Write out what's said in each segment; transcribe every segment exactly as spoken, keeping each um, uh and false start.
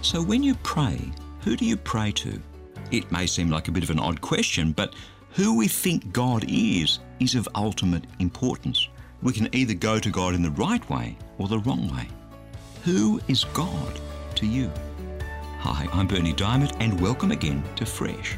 So when you pray, who do you pray to? It may seem like a bit of an odd question, but who we think God is, is of ultimate importance. We can either go to God in the right way or the wrong way. Who is God to you? Hi, I'm Berni Dymet, and welcome again to Fresh.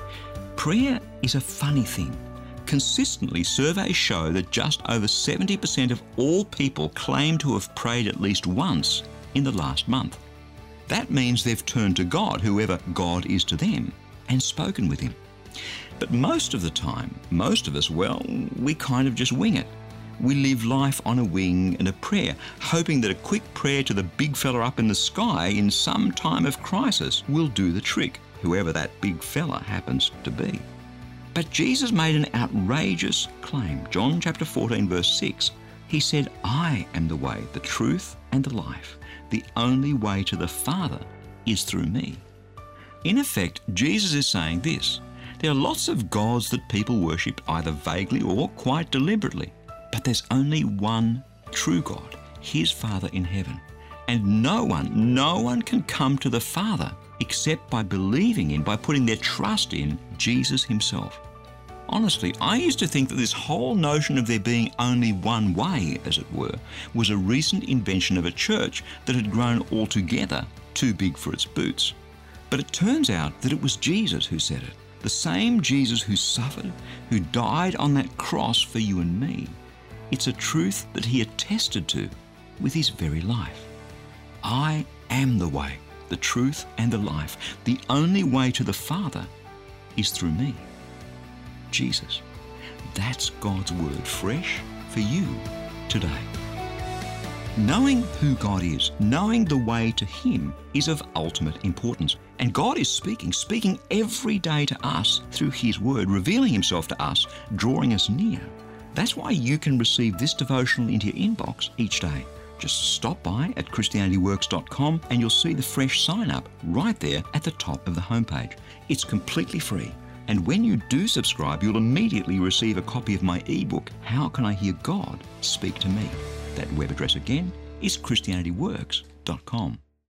Prayer is a funny thing. Consistently, surveys show that just over seventy percent of all people claim to have prayed at least once in the last month. That means they've turned to God, whoever God is to them, and spoken with Him. But most of the time, most of us, well, we kind of just wing it. We live life on a wing and a prayer, hoping that a quick prayer to the big fella up in the sky in some time of crisis will do the trick, whoever that big fella happens to be. But Jesus made an outrageous claim. John chapter fourteen, verse six. He said, "I am the way, the truth, and the life. The only way to the Father is through me." In effect, Jesus is saying this: there are lots of gods that people worship either vaguely or quite deliberately. But there's only one true God, His Father in heaven. And no one, no one can come to the Father except by believing in, by putting their trust in Jesus Himself. Honestly, I used to think that this whole notion of there being only one way, as it were, was a recent invention of a church that had grown altogether too big for its boots. But it turns out that it was Jesus who said it. The same Jesus who suffered, who died on that cross for you and me. It's a truth that He attested to with His very life. I am the way, the truth, and the life. The only way to the Father is through me, Jesus. That's God's word, fresh for you today. Knowing who God is, knowing the way to Him, is of ultimate importance. And God is speaking, speaking every day to us through His word, revealing Himself to us, drawing us near. That's why you can receive this devotional into your inbox each day. Just stop by at Christianity Works dot com and you'll see the fresh sign up right there at the top of the homepage. It's completely free. And when you do subscribe, you'll immediately receive a copy of my ebook, How Can I Hear God Speak to Me? That web address again is Christianity Works dot com.